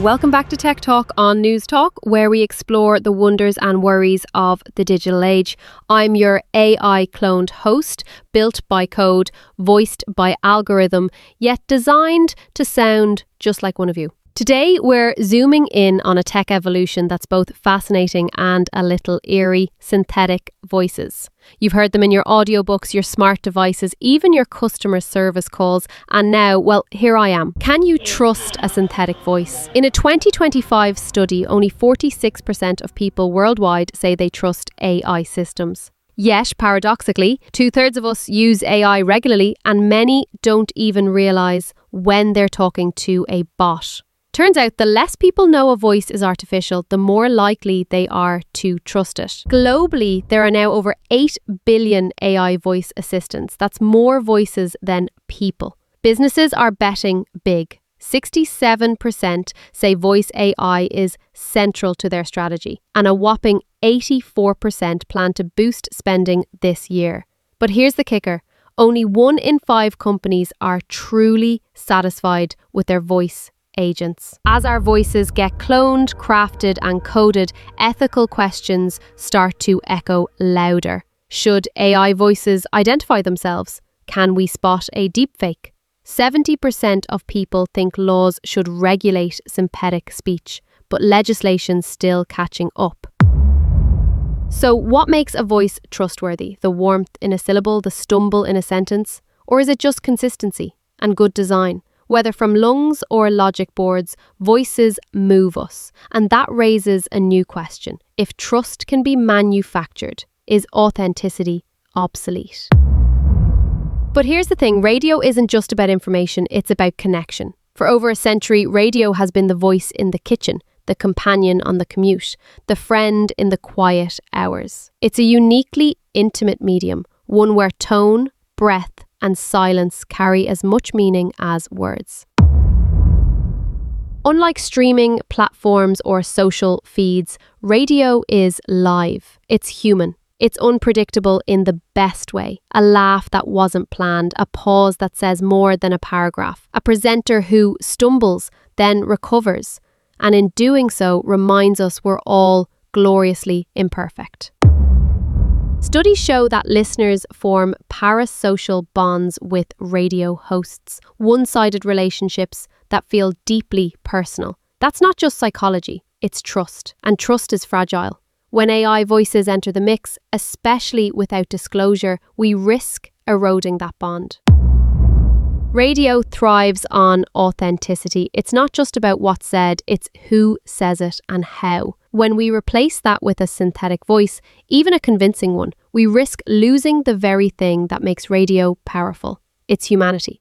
Welcome back to Tech Talk on News Talk, where we explore the wonders and worries of the digital age. I'm your AI cloned host, built by code, voiced by algorithm, yet designed to sound just like one of you. Today, we're zooming in on a tech evolution that's both fascinating and a little eerie: synthetic voices. You've heard them in your audiobooks, your smart devices, even your customer service calls, and now, well, here I am. Can you trust a synthetic voice? In a 2025 study, only 46% of people worldwide say they trust AI systems. Yet, paradoxically, 2/3 of us use AI regularly, and many don't even realise when they're talking to a bot. Turns out the less people know a voice is artificial, the more likely they are to trust it. Globally, there are now over 8 billion AI voice assistants. That's more voices than people. Businesses are betting big. 67% say voice AI is central to their strategy, and a whopping 84% plan to boost spending this year. But here's the kicker. Only 1 in 5 companies are truly satisfied with their voice agents. As our voices get cloned, crafted and coded, ethical questions start to echo louder. Should AI voices identify themselves? Can we spot a deepfake? 70% of people think laws should regulate synthetic speech, but legislation's still catching up. So what makes a voice trustworthy? The warmth in a syllable, the stumble in a sentence? Or is it just consistency and good design? Whether from lungs or logic boards, voices move us. And that raises a new question. If trust can be manufactured, is authenticity obsolete? But here's the thing, radio isn't just about information, it's about connection. For over a century, radio has been the voice in the kitchen, the companion on the commute, the friend in the quiet hours. It's a uniquely intimate medium, one where tone, breath, and silence carry as much meaning as words. Unlike streaming platforms or social feeds, radio is live. It's human. It's unpredictable in the best way. A laugh that wasn't planned, a pause that says more than a paragraph, a presenter who stumbles, then recovers, and in doing so reminds us we're all gloriously imperfect. Studies show that listeners form parasocial bonds with radio hosts, one-sided relationships that feel deeply personal. That's not just psychology, it's trust, and trust is fragile. When AI voices enter the mix, especially without disclosure, we risk eroding that bond. Radio thrives on authenticity. It's not just about what's said, it's who says it and how. When we replace that with a synthetic voice, even a convincing one, we risk losing the very thing that makes radio powerful. It's humanity.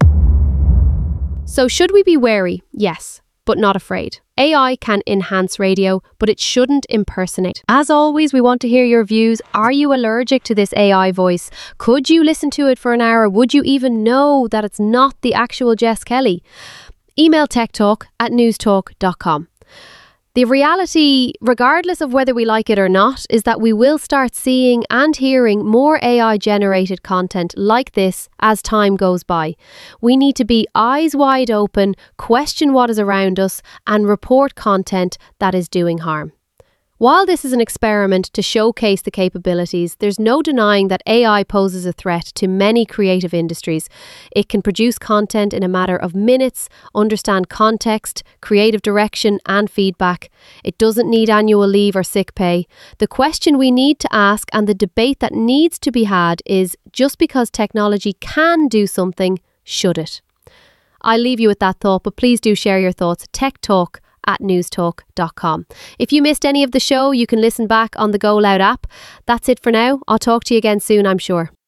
So should we be wary? Yes, but not afraid. AI can enhance radio, but it shouldn't impersonate. As always, we want to hear your views. Are you allergic to this AI voice? Could you listen to it for an hour? Would you even know that it's not the actual Jess Kelly? Email techtalk@newstalk.com. The reality, regardless of whether we like it or not, is that we will start seeing and hearing more AI-generated content like this as time goes by. We need to be eyes wide open, question what is around us, and report content that is doing harm. While this is an experiment to showcase the capabilities, there's no denying that AI poses a threat to many creative industries. It can produce content in a matter of minutes, understand context, creative direction, and feedback. It doesn't need annual leave or sick pay. The question we need to ask and the debate that needs to be had is, just because technology can do something, should it? I'll leave you with that thought, but please do share your thoughts. techtalk@newstalk.com. If you missed any of the show, you can listen back on the Go Loud app. That's it for now. I'll talk to you again soon, I'm sure.